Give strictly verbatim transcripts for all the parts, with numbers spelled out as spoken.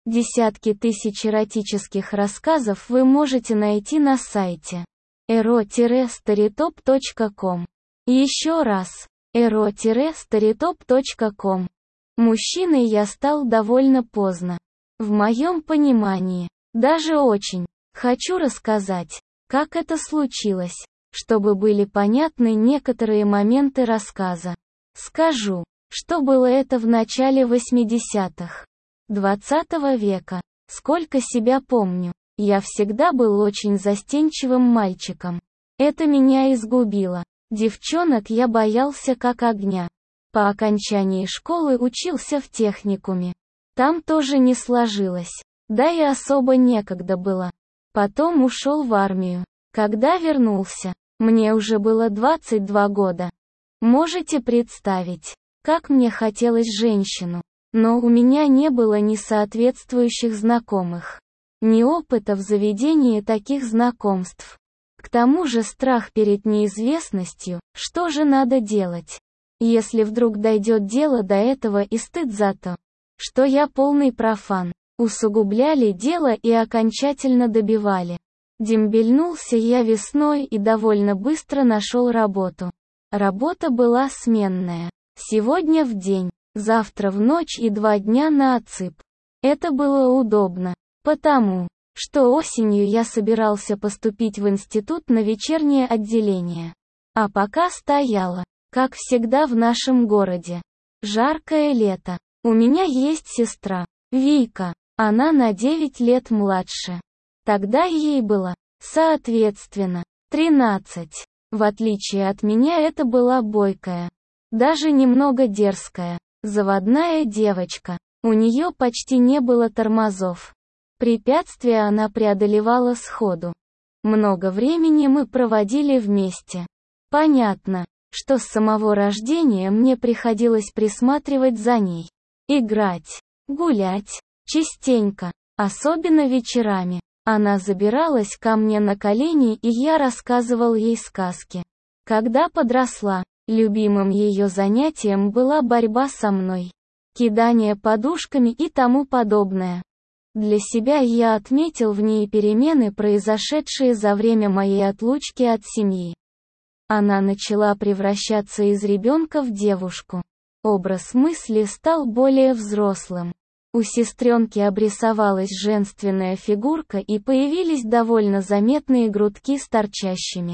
Десятки тысяч эротических рассказов вы можете найти на сайте эро старитоп точка ком. Еще раз, эро старитоп точка ком. Мужчиной я стал довольно поздно. В моем понимании, даже очень. Хочу рассказать, как это случилось, чтобы были понятны некоторые моменты рассказа. Скажу, что было это в начале восьмидесятых. двадцатого века. Сколько себя помню, я всегда был очень застенчивым мальчиком. Это меня изгубило. Девчонок я боялся как огня. По окончании школы учился в техникуме. Там тоже не сложилось. Да и особо некогда было. Потом ушел в армию. Когда вернулся, мне уже было двадцать два года. Можете представить, как мне хотелось женщину. Но у меня не было ни соответствующих знакомых, ни опыта в заведении таких знакомств. К тому же страх перед неизвестностью, что же надо делать, если вдруг дойдет дело до этого, и стыд за то, что я полный профан, усугубляли дело и окончательно добивали. Дембельнулся я весной и довольно быстро нашел работу. Работа была сменная. Сегодня в день. Завтра в ночь и два дня на отсып. Это было удобно, потому что осенью я собирался поступить в институт на вечернее отделение. А пока стояло, как всегда в нашем городе, жаркое лето. У меня есть сестра, Вика, она на девять лет младше. Тогда ей было, соответственно, тринадцать. В отличие от меня, это была бойкая, даже немного дерзкая, заводная девочка. У нее почти не было тормозов. Препятствия она преодолевала сходу. Много времени мы проводили вместе. Понятно, что с самого рождения мне приходилось присматривать за ней. Играть, гулять, частенько, особенно вечерами. Она забиралась ко мне на колени, и я рассказывал ей сказки. Когда подросла, любимым ее занятием была борьба со мной, кидание подушками и тому подобное. Для себя я отметил в ней перемены, произошедшие за время моей отлучки от семьи. Она начала превращаться из ребенка в девушку. Образ мысли стал более взрослым. У сестренки обрисовалась женственная фигурка и появились довольно заметные грудки с торчащими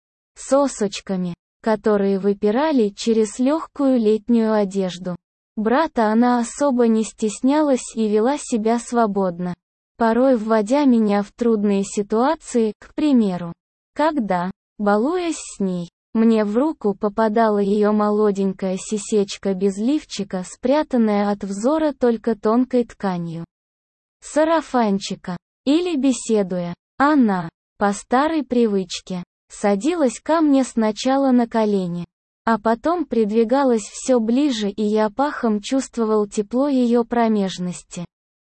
сосочками, которые выпирали через легкую летнюю одежду. Брата она особо не стеснялась и вела себя свободно, порой вводя меня в трудные ситуации, к примеру, когда, балуясь с ней, мне в руку попадала ее молоденькая сисечка без лифчика, спрятанная от взора только тонкой тканью сарафанчика. Или беседуя, она, по старой привычке, садилась ко мне сначала на колени, а потом придвигалась все ближе, и я пахом чувствовал тепло ее промежности.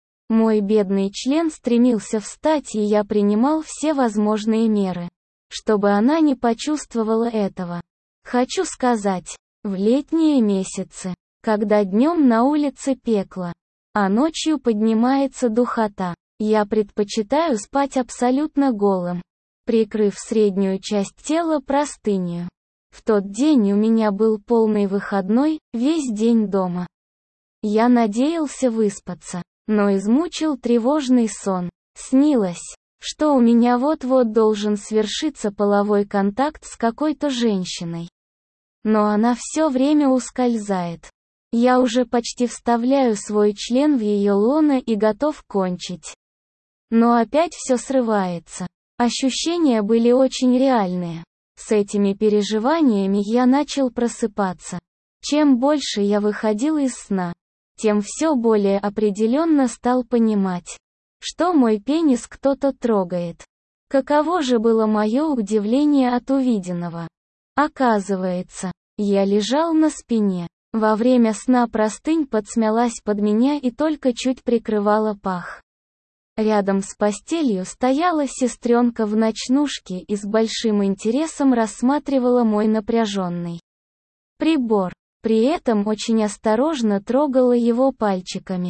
Мой бедный член стремился встать, и я принимал все возможные меры, чтобы она не почувствовала этого. Хочу сказать, в летние месяцы, когда днем на улице пекло, а ночью поднимается духота, я предпочитаю спать абсолютно голым, прикрыв среднюю часть тела простынью. В тот день у меня был полный выходной, весь день дома. Я надеялся выспаться, но измучил тревожный сон. Снилось, что у меня вот-вот должен свершиться половой контакт с какой-то женщиной. Но она все время ускользает. Я уже почти вставляю свой член в ее лоно и готов кончить. Но опять все срывается. Ощущения были очень реальные. С этими переживаниями я начал просыпаться. Чем больше я выходил из сна, тем все более определенно стал понимать, что мой пенис кто-то трогает. Каково же было мое удивление от увиденного. Оказывается, я лежал на спине. Во время сна простынь подсмялась под меня и только чуть прикрывала пах. Рядом с постелью стояла сестренка в ночнушке и с большим интересом рассматривала мой напряженный прибор. При этом очень осторожно трогала его пальчиками.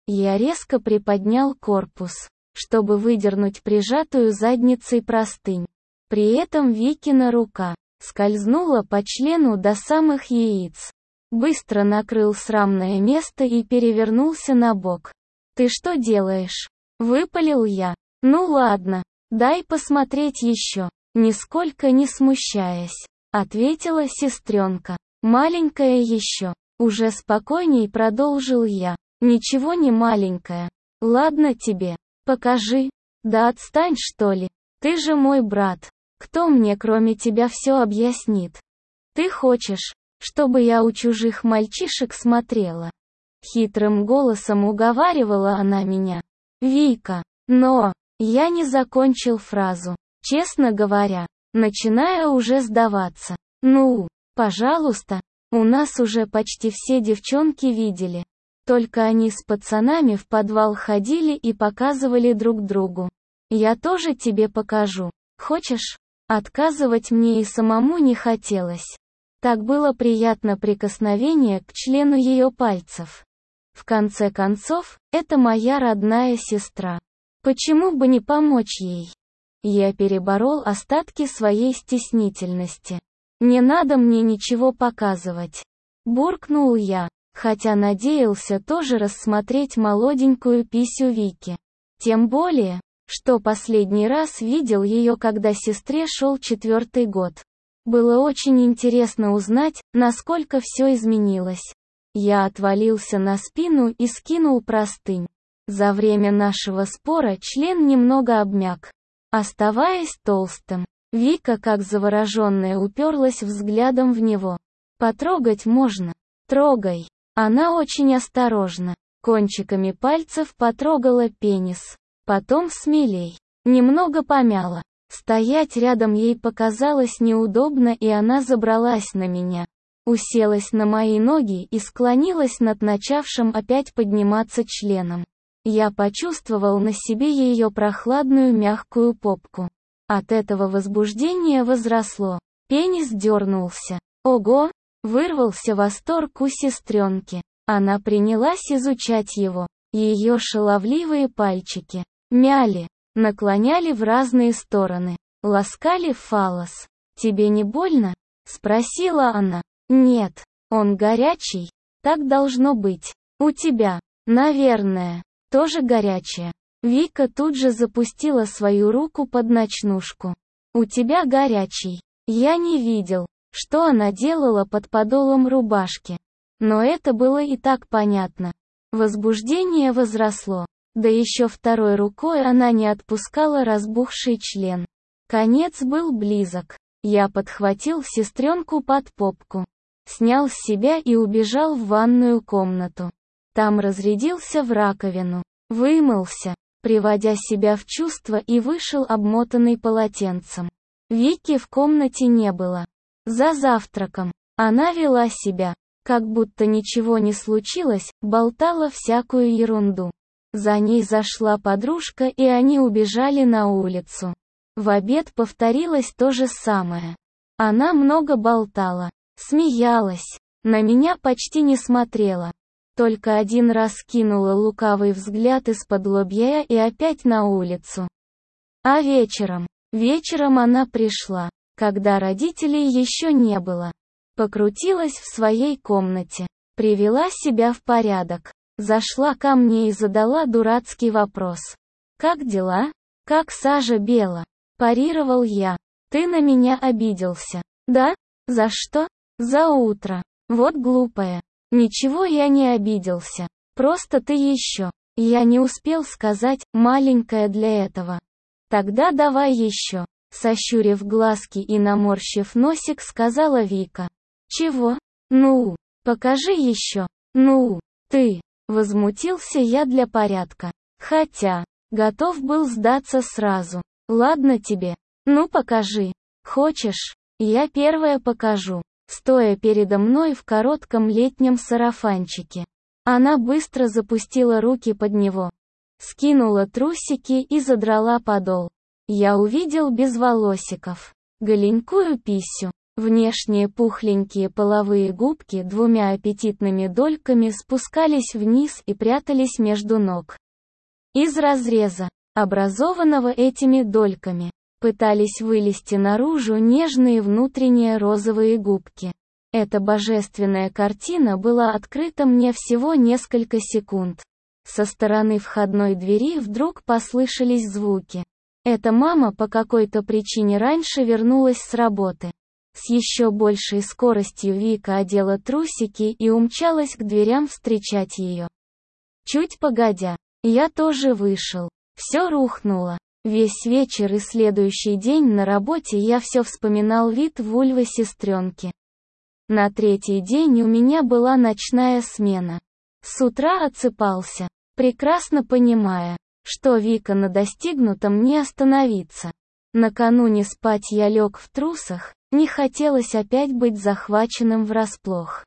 Я резко приподнял корпус, чтобы выдернуть прижатую задницей простынь. При этом Викина рука скользнула по члену до самых яиц. Быстро накрыл срамное место и перевернулся на бок. «Ты что делаешь?» — выпалил я. «Ну ладно, дай посмотреть еще», — нисколько не смущаясь, ответила сестренка. «Маленькая еще». Уже спокойней продолжил я. «Ничего не маленькая. Ладно тебе. Покажи». «Да отстань, что ли? Ты же мой брат. Кто мне кроме тебя все объяснит? Ты хочешь, чтобы я у чужих мальчишек смотрела?» Хитрым голосом уговаривала она меня. «Вика». Но я не закончил фразу, честно говоря, начиная уже сдаваться. «Ну, пожалуйста, у нас уже почти все девчонки видели. Только они с пацанами в подвал ходили и показывали друг другу. Я тоже тебе покажу. Хочешь?» Отказывать мне и самому не хотелось. Так было приятно прикосновение к члену ее пальцев. В конце концов, это моя родная сестра. Почему бы не помочь ей? Я переборол остатки своей стеснительности. «Не надо мне ничего показывать», — буркнул я, хотя надеялся тоже рассмотреть молоденькую писю Вики. Тем более, что последний раз видел ее, когда сестре шел четвертый год. Было очень интересно узнать, насколько все изменилось. Я отвалился на спину и скинул простынь. За время нашего спора член немного обмяк, оставаясь толстым. Вика, как завороженная, уперлась взглядом в него. «Потрогать можно?» «Трогай». Она очень осторожно, кончиками пальцев потрогала пенис. Потом смелей. Немного помяла. Стоять рядом ей показалось неудобно, и она забралась на меня. Уселась на мои ноги и склонилась над начавшим опять подниматься членом. Я почувствовал на себе ее прохладную мягкую попку. От этого возбуждение возросло. Пенис дернулся. «Ого!» — вырвался восторг у сестренки. Она принялась изучать его. Ее шаловливые пальчики мяли, наклоняли в разные стороны, ласкали фаллос. «Тебе не больно?» — спросила она. «Нет, он горячий. Так должно быть. У тебя, наверное, тоже горячая». Вика тут же запустила свою руку под ночнушку. «У тебя горячий». Я не видел, что она делала под подолом рубашки. Но это было и так понятно. Возбуждение возросло. Да еще второй рукой она не отпускала разбухший член. Конец был близок. Я подхватил сестренку под попку, снял с себя и убежал в ванную комнату. Там разрядился в раковину, вымылся, приводя себя в чувство, и вышел обмотанный полотенцем. Вики в комнате не было. За завтраком она вела себя, как будто ничего не случилось, болтала всякую ерунду. За ней зашла подружка, и они убежали на улицу. В обед повторилось то же самое. Она много болтала, смеялась, на меня почти не смотрела. Только один раз кинула лукавый взгляд из-под лобья и опять на улицу. А вечером, вечером она пришла, когда родителей еще не было. Покрутилась в своей комнате, привела себя в порядок. Зашла ко мне и задала дурацкий вопрос. «Как дела? Как сажа бела?» Парировал я. «Ты на меня обиделся?» «Да? За что?» «За утро». «Вот глупая». «Ничего я не обиделся. Просто ты еще». Я не успел сказать, маленькая для этого. «Тогда давай еще». Сощурив глазки и наморщив носик, сказала Вика. «Чего? Ну, покажи еще». «Ну, ты». Возмутился я для порядка. Хотя, готов был сдаться сразу. «Ладно тебе. Ну покажи. Хочешь? Я первая покажу». Стоя передо мной в коротком летнем сарафанчике. Она быстро запустила руки под него, скинула трусики и задрала подол. Я увидел без волосиков, голенькую писю. Внешние пухленькие половые губки двумя аппетитными дольками спускались вниз и прятались между ног. Из разреза, образованного этими дольками, пытались вылезти наружу нежные внутренние розовые губки. Эта божественная картина была открыта мне всего несколько секунд. Со стороны входной двери вдруг послышались звуки. Эта мама по какой-то причине раньше вернулась с работы. С еще большей скоростью Вика одела трусики и умчалась к дверям встречать ее. Чуть погодя, я тоже вышел. Все рухнуло. Весь вечер и следующий день на работе я все вспоминал вид вульвы сестренки. На третий день у меня была ночная смена. С утра отсыпался, прекрасно понимая, что Вика на достигнутом не остановится. Накануне спать я лег в трусах, не хотелось опять быть захваченным врасплох.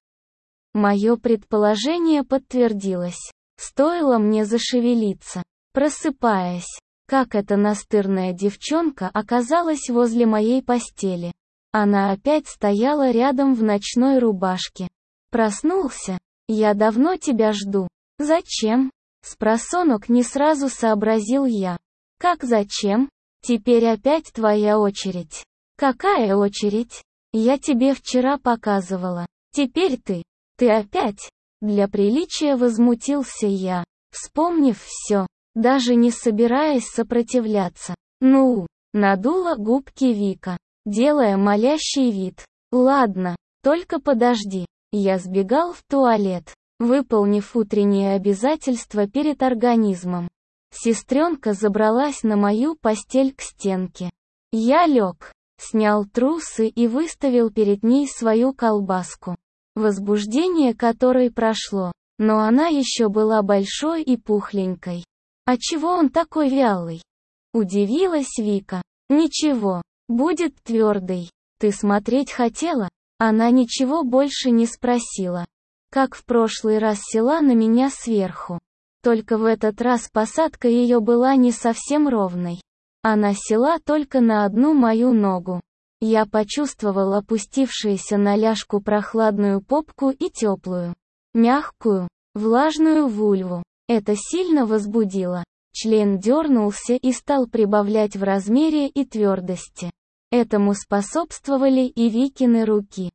Мое предположение подтвердилось. Стоило мне зашевелиться, просыпаясь, как эта настырная девчонка оказалась возле моей постели. Она опять стояла рядом в ночной рубашке. Проснулся? Я давно тебя жду. Зачем? Спросонок не сразу сообразил я. Как зачем? Теперь опять твоя очередь. Какая очередь? Я тебе вчера показывала. Теперь ты. Ты опять? Для приличия возмутился я, вспомнив все, даже не собираясь сопротивляться. Ну, надула губки Вика, делая молящий вид. Ладно, только подожди. Я сбегал в туалет, выполнив утренние обязательства перед организмом. Сестренка забралась на мою постель к стенке. Я лег, снял трусы и выставил перед ней свою колбаску, возбуждение которой прошло, но она еще была большой и пухленькой. А чего он такой вялый? Удивилась Вика. Ничего, будет твердый. Ты смотреть хотела? Она ничего больше не спросила. Как в прошлый раз села на меня сверху. Только в этот раз посадка ее была не совсем ровной. Она села только на одну мою ногу. Я почувствовал опустившуюся на ляжку прохладную попку и теплую, мягкую, влажную вульву. Это сильно возбудило. Член дернулся и стал прибавлять в размере и твердости. Этому способствовали и Викины руки,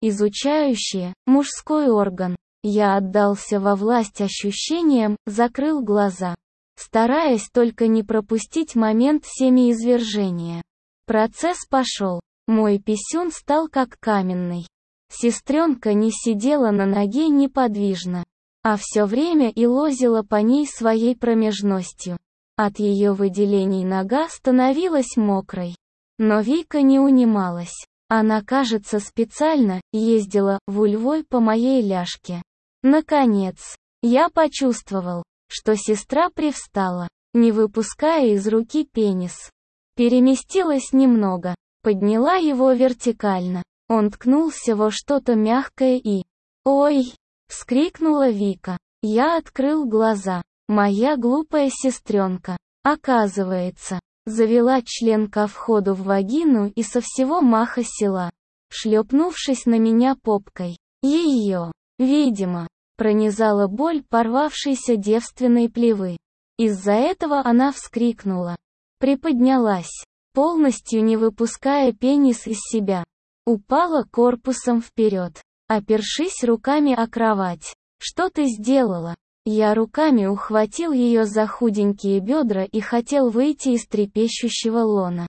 изучающие мужской орган. Я отдался во власть ощущениям, закрыл глаза, стараясь только не пропустить момент семяизвержения. Процесс пошел. Мой писюн стал как каменный. Сестренка не сидела на ноге неподвижно, а все время и лозила по ней своей промежностью. От ее выделений нога становилась мокрой. Но Вика не унималась. Она, кажется, специально ездила вульвой по моей ляжке. Наконец, я почувствовал, что сестра привстала, не выпуская из руки пенис. Переместилась немного, подняла его вертикально. Он ткнулся во что-то мягкое и... «Ой!» — вскрикнула Вика. Я открыл глаза. Моя глупая сестренка, оказывается, завела член ко входу в вагину и со всего маха села, шлепнувшись на меня попкой. Ее, видимо, пронизала боль порвавшейся девственной плевы. Из-за этого она вскрикнула. Приподнялась, полностью не выпуская пенис из себя. Упала корпусом вперед, опершись руками о кровать. «Что ты сделала?» Я руками ухватил ее за худенькие бедра и хотел выйти из трепещущего лона.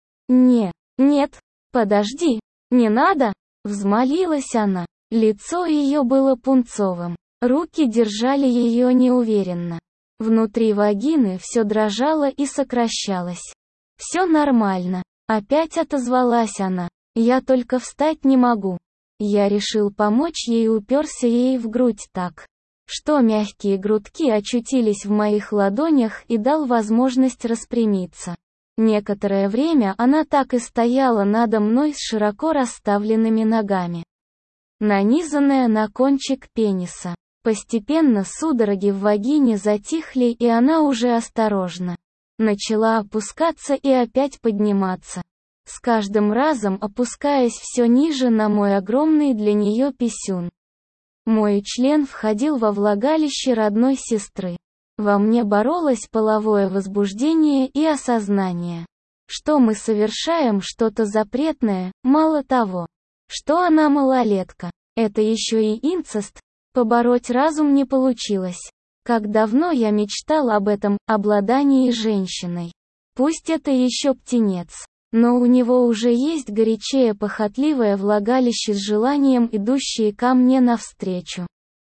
«Не, нет, подожди, не надо!» Взмолилась она. Лицо ее было пунцовым. Руки держали ее неуверенно. Внутри вагины все дрожало и сокращалось. «Все нормально», — опять отозвалась она. «Я только встать не могу». Я решил помочь ей и уперся ей в грудь так, что мягкие грудки очутились в моих ладонях и дал возможность распрямиться. Некоторое время она так и стояла надо мной с широко расставленными ногами, нанизанная на кончик пениса. Постепенно судороги в вагине затихли, и она уже осторожно начала опускаться и опять подниматься. с каждым разом опускаясь все ниже на мой огромный для нее писюн. Мой член входил во влагалище родной сестры. Во мне боролось половое возбуждение и осознание, что мы совершаем что-то запретное, мало того, что она малолетка, это еще и инцест, побороть разум не получилось. Как давно я мечтал об этом, обладании женщиной. Пусть это еще птенец, но у него уже есть горячее похотливое влагалище с желанием, идущее ко мне навстречу.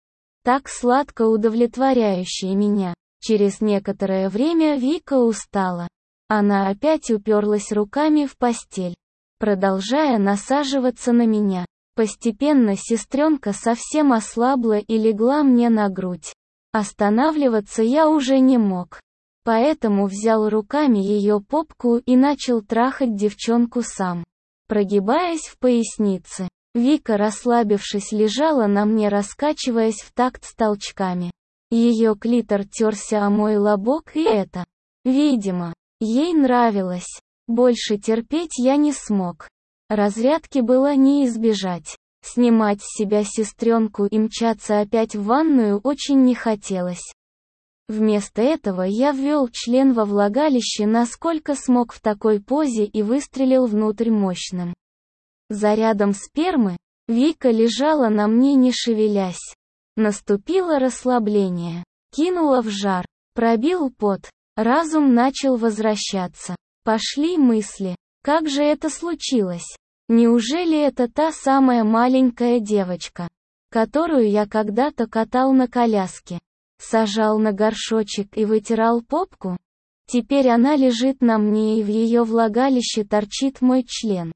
Так сладко удовлетворяющее меня. Через некоторое время Вика устала. Она опять уперлась руками в постель, продолжая насаживаться на меня. Постепенно сестренка совсем ослабла и легла мне на грудь. Останавливаться я уже не мог. Поэтому взял руками ее попку и начал трахать девчонку сам, прогибаясь в пояснице. Вика, расслабившись, лежала на мне, раскачиваясь в такт с толчками. Ее клитор терся о мой лобок, и это, видимо, ей нравилось. Больше терпеть я не смог. Разрядки было не избежать. Снимать с себя сестренку и мчаться опять в ванную очень не хотелось. Вместо этого я ввел член во влагалище насколько смог в такой позе и выстрелил внутрь мощным зарядом спермы. Вика лежала на мне, не шевелясь. Наступило расслабление. Кинула в жар. Пробил пот. Разум начал возвращаться. Пошли мысли. Как же это случилось? Неужели это та самая маленькая девочка, которую я когда-то катал на коляске, сажал на горшочек и вытирал попку? Теперь она лежит на мне, и в ее влагалище торчит мой член.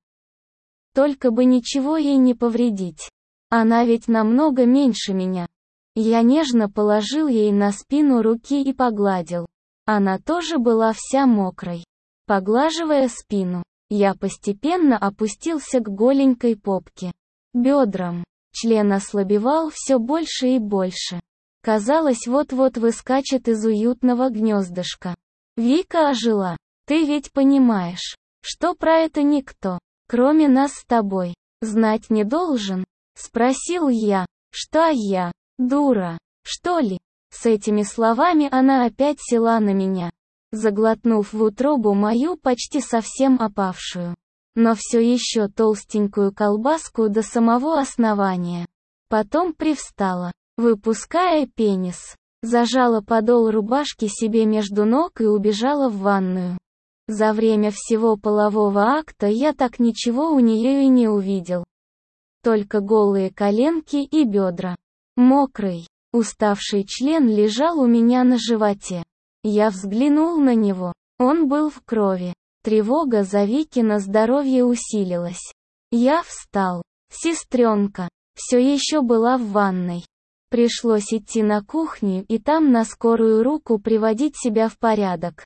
Только бы ничего ей не повредить. Она ведь намного меньше меня. Я нежно положил ей на спину руки и погладил. Она тоже была вся мокрой. Поглаживая спину, я постепенно опустился к голенькой попке, бедрам. Член ослабевал все больше и больше. Казалось, вот-вот выскочит из уютного гнездышка. Вика ожила. Ты ведь понимаешь, что про это никто, кроме нас с тобой, знать не должен? Спросил я. Что я, дура, что ли? С этими словами она опять села на меня, заглотнув в утробу мою почти совсем опавшую, но все еще толстенькую колбаску до самого основания. Потом привстала, выпуская пенис, зажала подол рубашки себе между ног и убежала в ванную. За время всего полового акта я так ничего у нее и не увидел. Только голые коленки и бедра. Мокрый, уставший член лежал у меня на животе. Я взглянул на него. Он был в крови. Тревога за Вики на здоровье усилилась. Я встал. Сестренка все еще была в ванной. Пришлось идти на кухню и там на скорую руку приводить себя в порядок.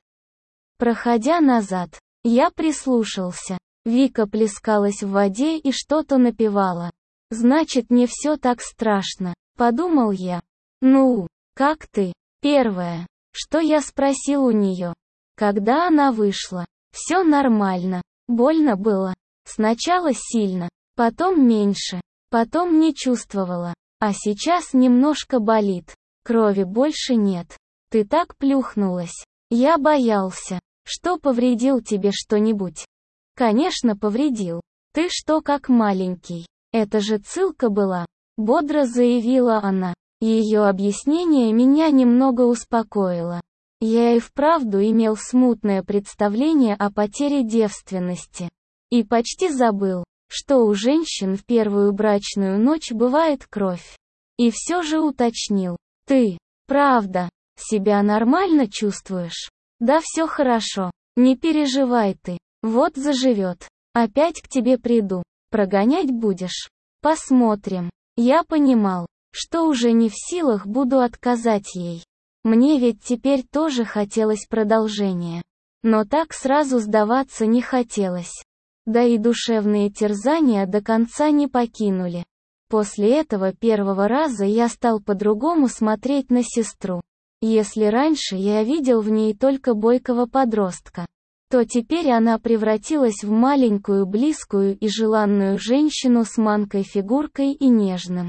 Проходя назад, я прислушался. Вика плескалась в воде и что-то напевала. Значит, не все так страшно, подумал я. Ну, как ты? Первое, что я спросил у нее, когда она вышла. Все нормально. Больно было. Сначала сильно, потом меньше, потом не чувствовала. А сейчас немножко болит. Крови больше нет. Ты так плюхнулась. Я боялся, что повредил тебе что-нибудь. Конечно, повредил. Ты что, как маленький? Это же цылка была, бодро заявила она. Ее объяснение меня немного успокоило. Я и вправду имел смутное представление о потере девственности. И почти забыл, что у женщин в первую брачную ночь бывает кровь. И все же уточнил. Ты, правда, себя нормально чувствуешь? Да все хорошо, не переживай ты. Вот заживет. Опять к тебе приду. Прогонять будешь? Посмотрим. Я понимал, что уже не в силах буду отказать ей. Мне ведь теперь тоже хотелось продолжения. Но так сразу сдаваться не хотелось. Да и душевные терзания до конца не покинули. После этого первого раза я стал по-другому смотреть на сестру. Если раньше я видел в ней только бойкого подростка, то теперь она превратилась в маленькую, близкую и желанную женщину с манкой фигуркой и нежным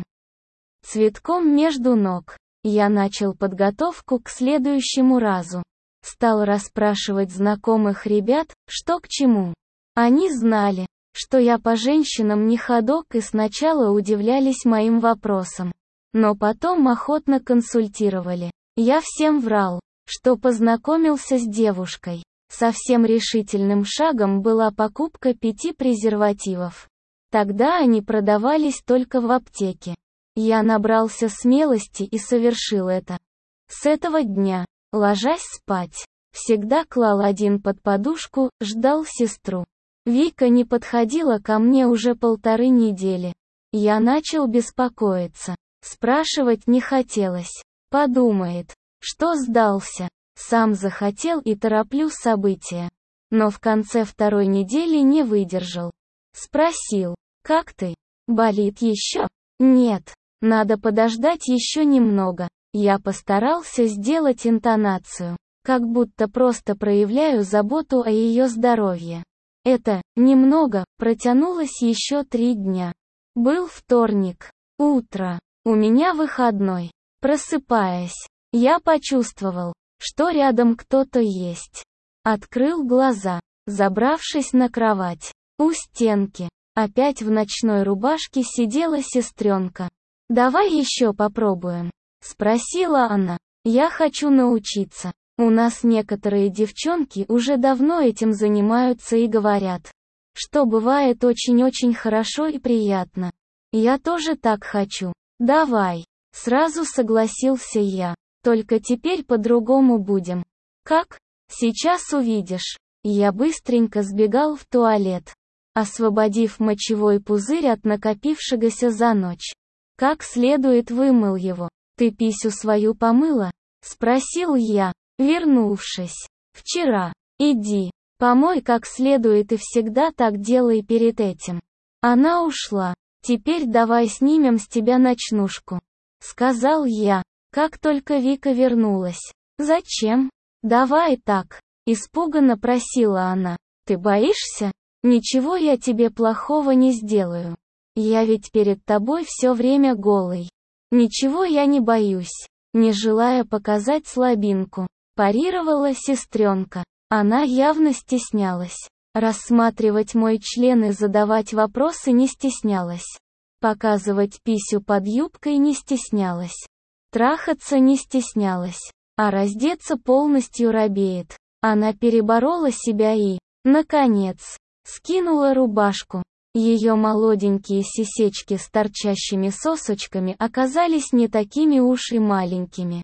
цветком между ног. Я начал подготовку к следующему разу. Стал расспрашивать знакомых ребят, что к чему. Они знали, что я по женщинам не ходок, и сначала удивлялись моим вопросам, но потом охотно консультировали. Я всем врал, что познакомился с девушкой. Совсем решительным шагом была покупка пяти презервативов. Тогда они продавались только в аптеке. Я набрался смелости и совершил это. С этого дня, ложась спать, всегда клал один под подушку, ждал сестру. Вика не подходила ко мне уже полторы недели. Я начал беспокоиться. Спрашивать не хотелось. Подумает, что сдался. Сам захотел и тороплю события. Но в конце второй недели не выдержал. Спросил, как ты? Болит еще? Нет, надо подождать еще немного. Я постарался сделать интонацию, как будто просто проявляю заботу о ее здоровье. Это, немного, протянулось еще три дня. Был вторник. Утро. У меня выходной. Просыпаясь, я почувствовал, что рядом кто-то есть. Открыл глаза, забравшись на кровать. У стенки, опять в ночной рубашке сидела сестренка. «Давай еще попробуем», — спросила она. «Я хочу научиться. У нас некоторые девчонки уже давно этим занимаются и говорят, что бывает очень-очень хорошо и приятно. Я тоже так хочу. Давай». Сразу согласился я. «Только теперь по-другому будем». «Как?» «Сейчас увидишь». Я быстренько сбегал в туалет, освободив мочевой пузырь от накопившегося за ночь. Как следует вымыл его. «Ты писю свою помыла?» — спросил я, вернувшись. «Вчера. Иди, помой как следует и всегда так делай перед этим». Она ушла. «Теперь давай снимем с тебя ночнушку», — сказал я, как только Вика вернулась. «Зачем?» «Давай так», — испуганно просила она. «Ты боишься? Ничего я тебе плохого не сделаю. Я ведь перед тобой все время голый». «Ничего я не боюсь», не желая показать слабинку, парировала сестренка. Она явно стеснялась. Рассматривать мой член и задавать вопросы не стеснялась. Показывать писю под юбкой не стеснялась. Трахаться не стеснялась. А раздеться полностью робеет. Она переборола себя и, наконец, скинула рубашку. Ее молоденькие сисечки с торчащими сосочками оказались не такими уж и маленькими.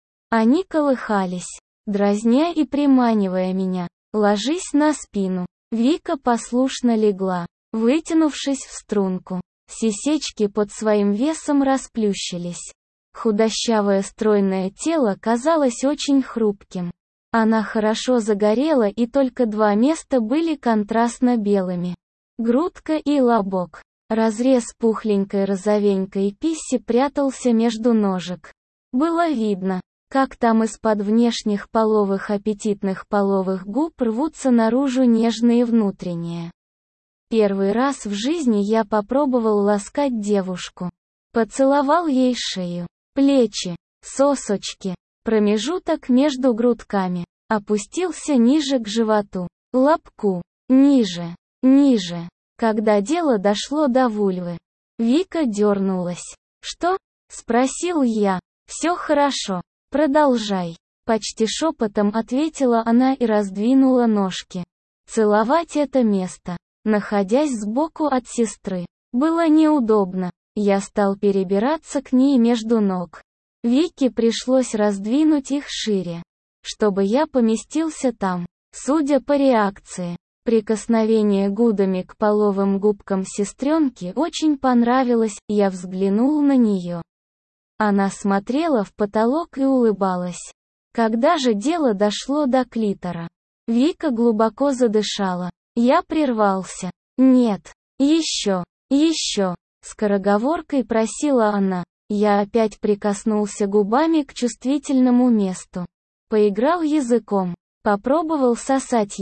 Они колыхались, дразня и приманивая меня. «Ложись на спину». Вика послушно легла, вытянувшись в струнку. Сисечки под своим весом расплющились. Худощавое стройное тело казалось очень хрупким. Она хорошо загорела, и только два места были контрастно белыми. Грудка и лобок. Разрез пухленькой розовенькой писи прятался между ножек. Было видно, как там из-под внешних половых аппетитных половых губ рвутся наружу нежные внутренние. Первый раз в жизни я попробовал ласкать девушку. Поцеловал ей шею, плечи, сосочки, промежуток между грудками. Опустился ниже к животу, лобку, ниже. Ниже. Когда дело дошло до вульвы, Вика дернулась. «Что?» — спросил я. «Все хорошо. Продолжай». Почти шепотом ответила она и раздвинула ножки. Целовать это место, находясь сбоку от сестры, было неудобно. Я стал перебираться к ней между ног. Вике пришлось раздвинуть их шире, чтобы я поместился там. Судя по реакции, прикосновение губами к половым губкам сестренки очень понравилось. Я взглянул на нее. Она смотрела в потолок и улыбалась. Когда же дело дошло до клитора, Вика глубоко задышала. Я прервался. «Нет, еще, еще», — скороговоркой просила она. Я опять прикоснулся губами к чувствительному месту. Поиграл языком, попробовал сосать его.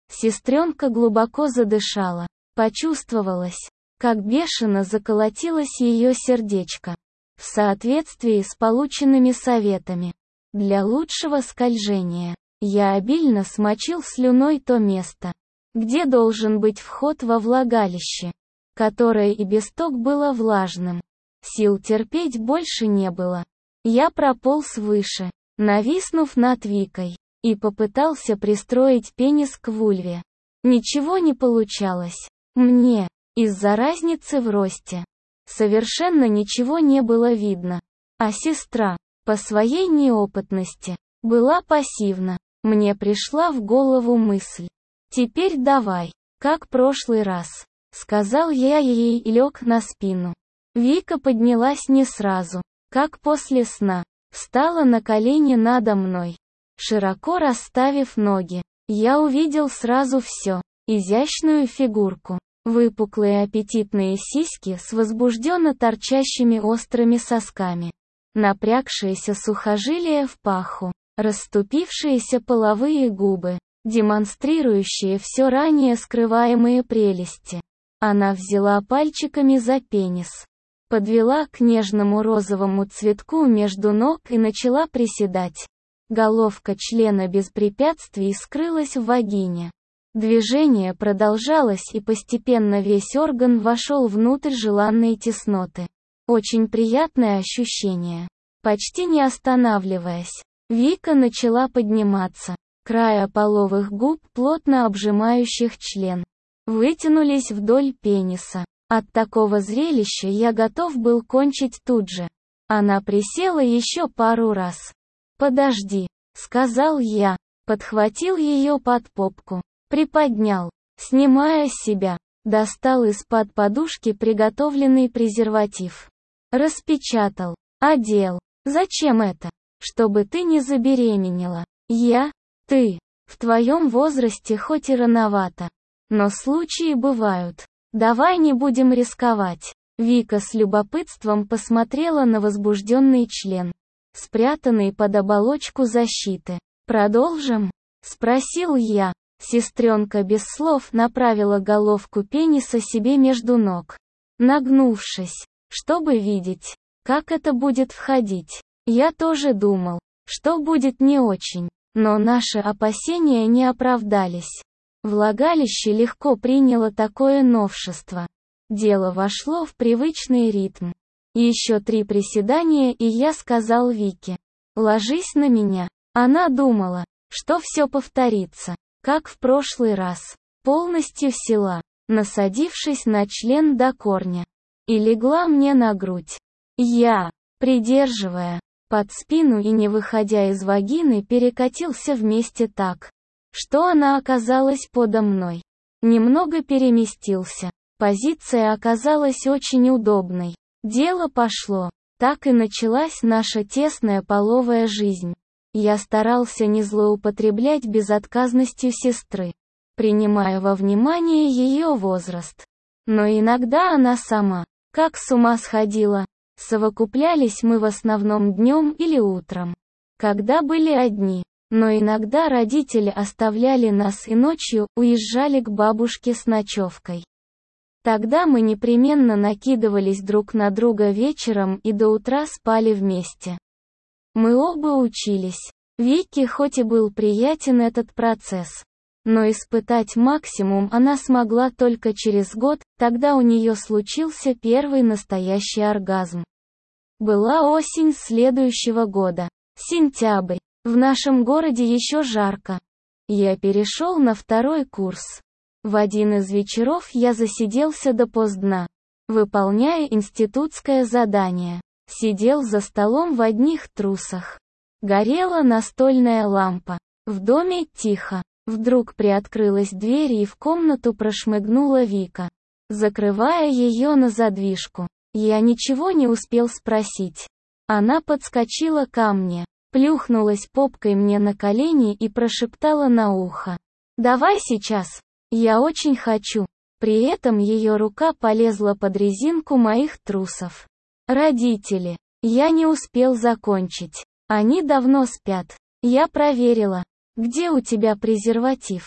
Сестренка глубоко задышала. Почувствовалось, как бешено заколотилось ее сердечко. В соответствии с полученными советами. Для лучшего скольжения, я обильно смочил слюной то место, где должен быть вход во влагалище, которое и без того было влажным. Сил терпеть больше не было. Я прополз выше, нависнув над Викой, и попытался пристроить пенис к вульве. Ничего не получалось. Мне, из-за разницы в росте, совершенно ничего не было видно. А сестра, по своей неопытности, была пассивна. Мне пришла в голову мысль. «Теперь давай, как прошлый раз», — сказал я ей и лег на спину. Вика поднялась не сразу, как после сна, встала на колени надо мной, широко расставив ноги. Я увидел сразу все: изящную фигурку, выпуклые аппетитные сиськи с возбужденно торчащими острыми сосками, напрягшиеся сухожилия в паху, расступившиеся половые губы, демонстрирующие все ранее скрываемые прелести. Она взяла пальчиками за пенис, подвела к нежному розовому цветку между ног и начала приседать. Головка члена без препятствий скрылась в вагине. Движение продолжалось, и постепенно весь орган вошел внутрь желанной тесноты. Очень приятное ощущение. Почти не останавливаясь, Вика начала подниматься. Края половых губ, плотно обжимающих член, вытянулись вдоль пениса. От такого зрелища я готов был кончить тут же. Она присела еще пару раз. «Подожди», — сказал я, подхватил ее под попку, приподнял, снимая с себя, достал из-под подушки приготовленный презерватив. Распечатал, одел. «Зачем это? Чтобы ты не забеременела. Я? Ты? В твоем возрасте хоть и рановато. Но случаи бывают. Давай не будем рисковать». Вика с любопытством посмотрела на возбужденный член, спрятанный под оболочку защиты. «Продолжим?» — спросил я. Сестренка без слов направила головку пениса себе между ног, нагнувшись, чтобы видеть, как это будет входить. Я тоже думал, что будет не очень, но наши опасения не оправдались. Влагалище легко приняло такое новшество. Дело вошло в привычный ритм. Еще три приседания, и я сказал Вике: «Ложись на меня». Она думала, что все повторится, как в прошлый раз, полностью села, насадившись на член до корня, и легла мне на грудь. Я, придерживая под спину и не выходя из вагины, перекатился вместе так, что она оказалась подо мной. Немного переместился. Позиция оказалась очень удобной. Дело пошло. Так и началась наша тесная половая жизнь. Я старался не злоупотреблять безотказностью сестры, принимая во внимание ее возраст. Но иногда она сама, как с ума сходила. Совокуплялись мы в основном днем или утром, когда были одни, но иногда родители оставляли нас и ночью уезжали к бабушке с ночевкой. Тогда мы непременно накидывались друг на друга вечером и до утра спали вместе. Мы оба учились. Вике хоть и был приятен этот процесс, но испытать максимум она смогла только через год, тогда у нее случился первый настоящий оргазм. Была осень следующего года, сентябрь. В нашем городе еще жарко. Я перешел на второй курс. В один из вечеров я засиделся допоздна, выполняя институтское задание. Сидел за столом в одних трусах. Горела настольная лампа. В доме тихо. Вдруг приоткрылась дверь, и в комнату прошмыгнула Вика, закрывая ее на задвижку. Я ничего не успел спросить. Она подскочила ко мне, плюхнулась попкой мне на колени и прошептала на ухо: «Давай сейчас. Я очень хочу». При этом ее рука полезла под резинку моих трусов. Родители. Я не успел закончить. Они давно спят. Я проверила. «Где у тебя презерватив?»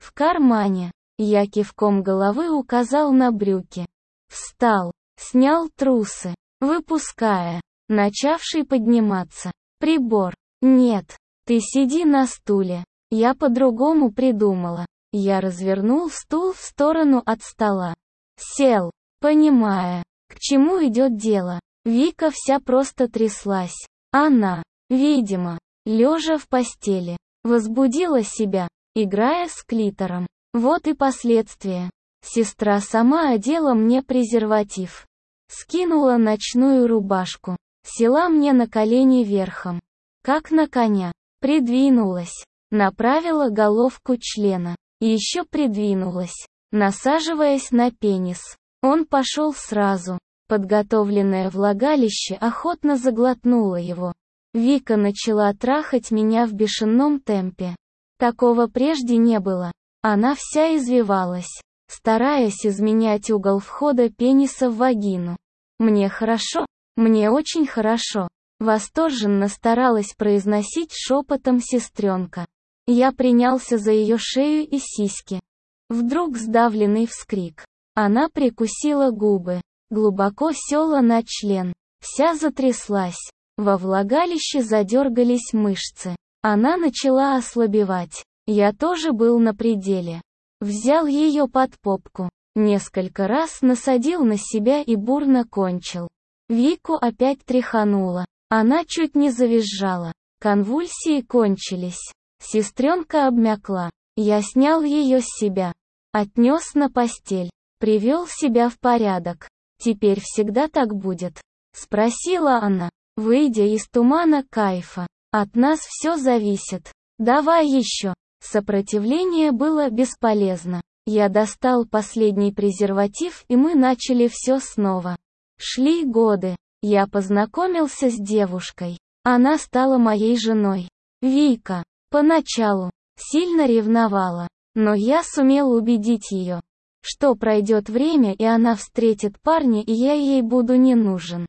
В кармане. Я кивком головы указал на брюки. Встал. Снял трусы. Выпуская. Начавший подниматься. Прибор. Нет. Ты сиди на стуле. Я по-другому придумала. Я развернул стул в сторону от стола. Сел. Понимая, к чему идет дело. Вика вся просто тряслась. Она, видимо, лежа в постели, возбудила себя, играя с клитором. Вот и последствия. Сестра сама одела мне презерватив. Скинула ночную рубашку. Села мне на колени верхом. Как на коня. Придвинулась. Направила головку члена. Еще придвинулась. Насаживаясь на пенис. Он пошел сразу. Подготовленное влагалище охотно заглотнуло его. Вика начала трахать меня в бешеном темпе. Такого прежде не было. Она вся извивалась, стараясь изменять угол входа пениса в вагину. «Мне хорошо, мне очень хорошо», — восторженно старалась произносить шепотом сестренка. Я принялся за ее шею и сиськи. Вдруг сдавленный вскрик. Она прикусила губы, глубоко села на член, вся затряслась. Во влагалище задергались мышцы. Она начала ослабевать. Я тоже был на пределе. Взял ее под попку, несколько раз насадил на себя и бурно кончил. Вику опять тряхануло. Она чуть не завизжала. Конвульсии кончились. Сестренка обмякла. Я снял ее с себя. Отнес на постель. Привел себя в порядок. «Теперь всегда так будет?» — спросила она, выйдя из тумана кайфа. «От нас все зависит. Давай еще». Сопротивление было бесполезно. Я достал последний презерватив, и мы начали все снова. Шли годы. Я познакомился с девушкой. Она стала моей женой. Вика. Поначалу. Сильно ревновала. Но я сумел убедить ее, что пройдет время, и она встретит парня, и я ей буду не нужен.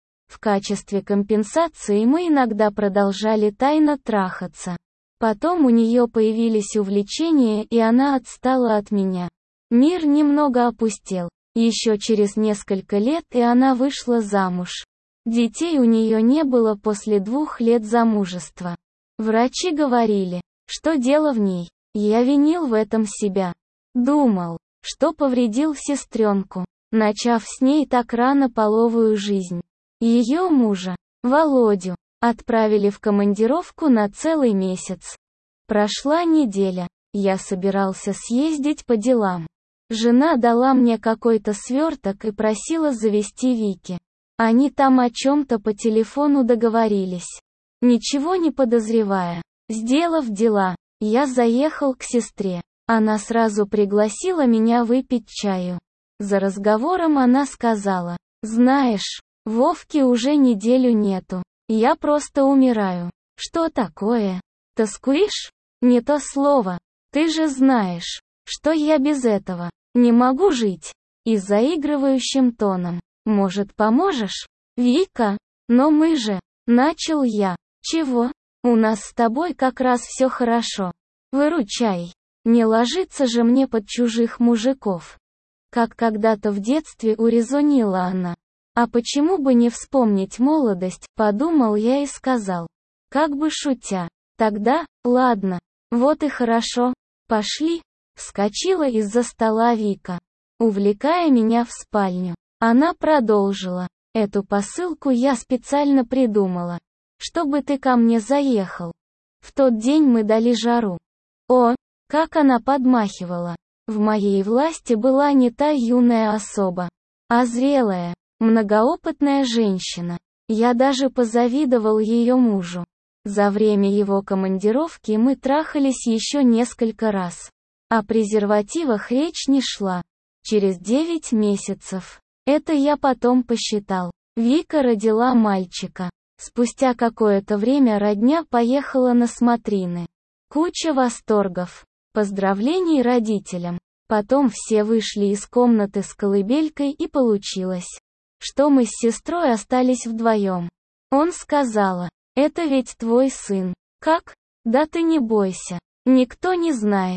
В качестве компенсации мы иногда продолжали тайно трахаться. Потом у нее появились увлечения, и она отстала от меня. Мир немного опустел. Еще через несколько лет, и она вышла замуж. Детей у нее не было после двух лет замужества. Врачи говорили, что дело в ней. Я винил в этом себя. Думал, что повредил сестренку, начав с ней так рано половую жизнь. Ее мужа, Володю, отправили в командировку на целый месяц. Прошла неделя. Я собирался съездить по делам. Жена дала мне какой-то сверток и просила завести Вики. Они там о чем-то по телефону договорились. Ничего не подозревая, сделав дела, я заехал к сестре. Она сразу пригласила меня выпить чаю. За разговором она сказала: «Знаешь, Вовки уже неделю нету. Я просто умираю». «Что такое? Тоскуешь?» «Не то слово. Ты же знаешь, что я без этого не могу жить». И заигрывающим тоном: «Может, поможешь, Вика? Но мы же...» Начал я. «Чего? У нас с тобой как раз все хорошо. Выручай. Не ложиться же мне под чужих мужиков». Как когда-то в детстве урезонила она. «А почему бы не вспомнить молодость?» — подумал я и сказал, как бы шутя: «Тогда, ладно, вот и хорошо, пошли». Вскочила из-за стола Вика, увлекая меня в спальню. Она продолжила: «Эту посылку я специально придумала, чтобы ты ко мне заехал. В тот день мы дали жару». О, как она подмахивала! В моей власти была не та юная особа, а зрелая, многоопытная женщина. Я даже позавидовал ее мужу. За время его командировки мы трахались еще несколько раз. О презервативах речь не шла. Через девять месяцев, это я потом посчитал, Вика родила мальчика. Спустя какое-то время родня поехала на смотрины. Куча восторгов, поздравлений родителям. Потом все вышли из комнаты с колыбелькой, и получилось, что мы с сестрой остались вдвоем. Он сказала: «Это ведь твой сын». «Как? Да ты не бойся. Никто не знает.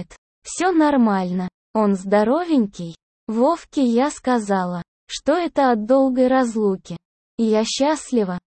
Все нормально. Он здоровенький? Вовке я сказала, что это от долгой разлуки. И я счастлива,